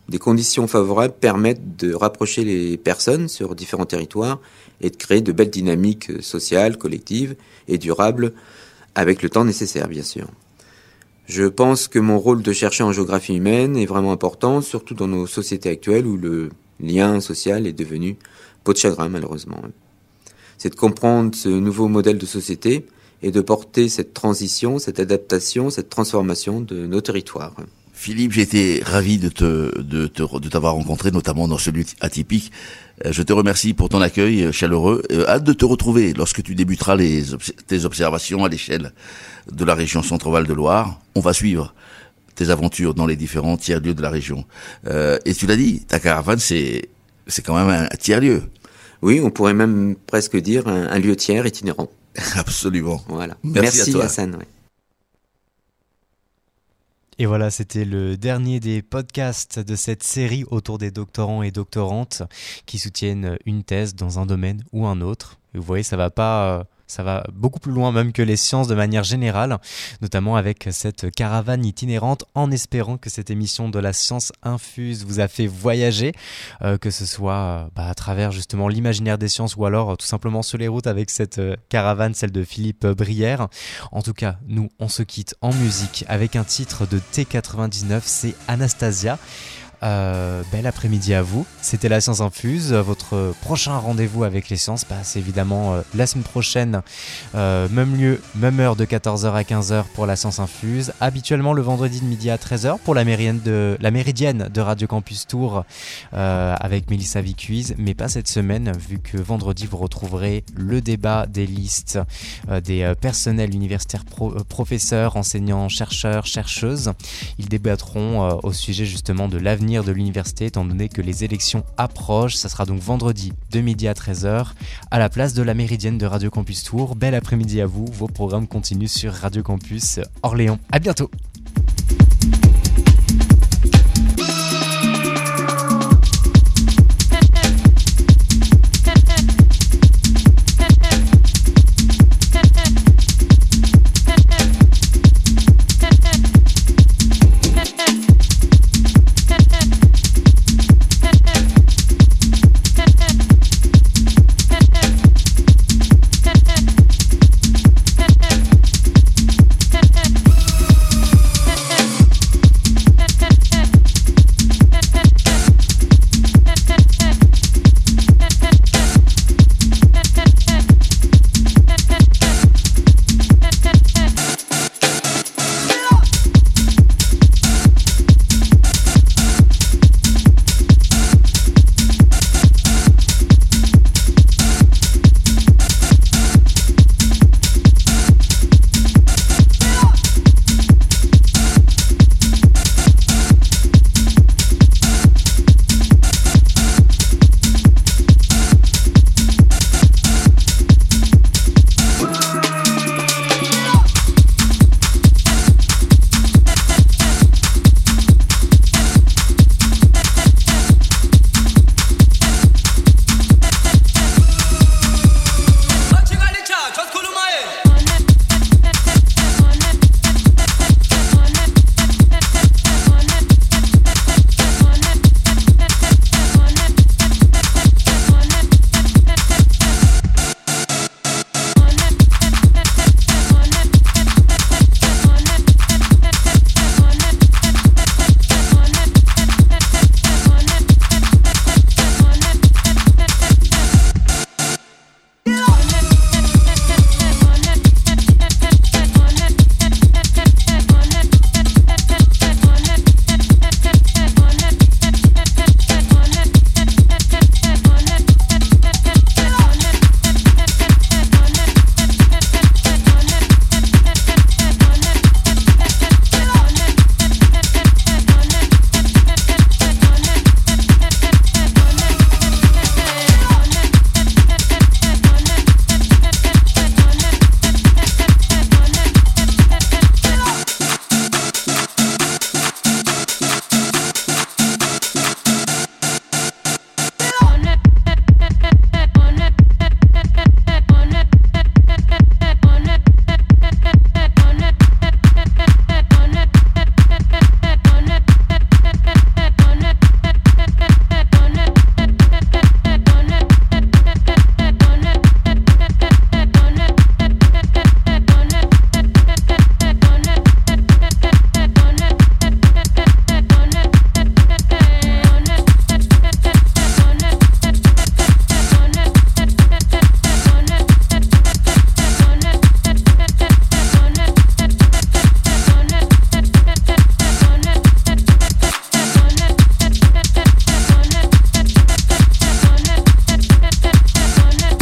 des conditions favorables permettent de rapprocher les personnes sur différents territoires et de créer de belles dynamiques sociales, collectives et durables avec le temps nécessaire, bien sûr. Je pense que mon rôle de chercheur en géographie humaine est vraiment important, surtout dans nos sociétés actuelles où le lien social est devenu peau de chagrin, malheureusement. C'est de comprendre ce nouveau modèle de société et de porter cette transition, cette adaptation, cette transformation de nos territoires. Philippe, j'ai été ravi de t'avoir rencontré, notamment dans ce lieu atypique. Je te remercie pour ton accueil chaleureux. Hâte de te retrouver lorsque tu débuteras tes observations à l'échelle de la région Centre-Val de Loire. On va suivre tes aventures dans les différents tiers-lieux de la région. Et tu l'as dit, ta caravane, c'est quand même un tiers-lieu. Oui, on pourrait même presque dire un lieu tiers itinérant. Absolument. Voilà. Merci à toi. Hassan. Ouais. Et voilà, c'était le dernier des podcasts de cette série autour des doctorants et doctorantes qui soutiennent une thèse dans un domaine ou un autre. Et vous voyez, ça va beaucoup plus loin même que les sciences de manière générale, notamment avec cette caravane itinérante, en espérant que cette émission de la science infuse vous a fait voyager, que ce soit à travers justement l'imaginaire des sciences ou alors tout simplement sur les routes avec cette caravane, celle de Philippe Brière. En tout cas, nous, on se quitte en musique avec un titre de T99, c'est Anastasia. Bel après-midi à vous, c'était la Science Infuse. Votre prochain rendez-vous avec les sciences, c'est évidemment la semaine prochaine, même lieu, même heure de 14h à 15h pour la Science Infuse, habituellement le vendredi de midi à 13h pour la méridienne de Radio Campus Tour avec Mélissa Vicuise, mais pas cette semaine vu que vendredi vous retrouverez le débat des listes des personnels universitaires, professeurs, enseignants, chercheurs, chercheuses. Ils débattront au sujet justement de l'avenir de l'université étant donné que les élections approchent. Ça sera donc vendredi de midi à 13h à la place de la méridienne de Radio Campus Tour. Bel après-midi à vous, vos programmes continuent sur Radio Campus Orléans. À bientôt.